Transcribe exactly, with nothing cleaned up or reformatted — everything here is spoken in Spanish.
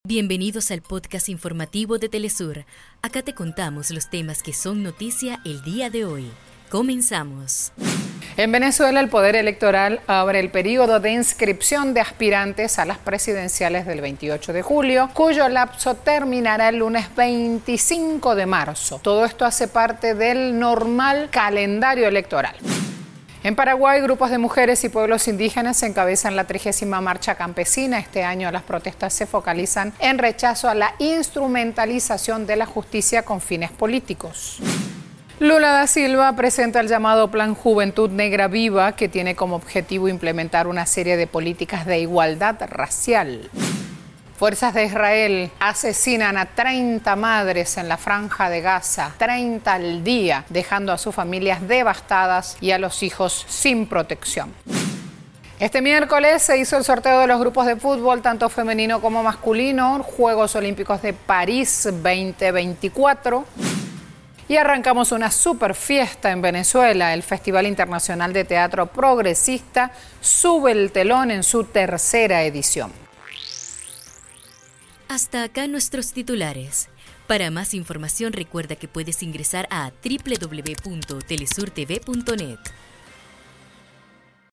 Bienvenidos al podcast informativo de Telesur. Acá te contamos los temas que son noticia el día de hoy. Comenzamos. En Venezuela, el Poder Electoral abre el periodo de inscripción de aspirantes a las presidenciales del veintiocho de julio, cuyo lapso terminará el lunes veinticinco de marzo. Todo esto hace parte del normal calendario electoral. En Paraguay, grupos de mujeres y pueblos indígenas encabezan la trigésima marcha campesina. Este año las protestas se focalizan en rechazo a la instrumentalización de la justicia con fines políticos. Lula da Silva presenta el llamado Plan Juventud Negra Viva, que tiene como objetivo implementar una serie de políticas de igualdad racial. Fuerzas de Israel asesinan a treinta madres en la Franja de Gaza, treinta al día, dejando a sus familias devastadas y a los hijos sin protección. Este miércoles se hizo el sorteo de los grupos de fútbol, tanto femenino como masculino, Juegos Olímpicos de París veinte veinticuatro. Y arrancamos una super fiesta en Venezuela. El Festival Internacional de Teatro Progresista sube el telón en su tercera edición. Hasta acá nuestros titulares. Para más información recuerda que puedes ingresar a doble u doble u doble u punto telesur t v punto net.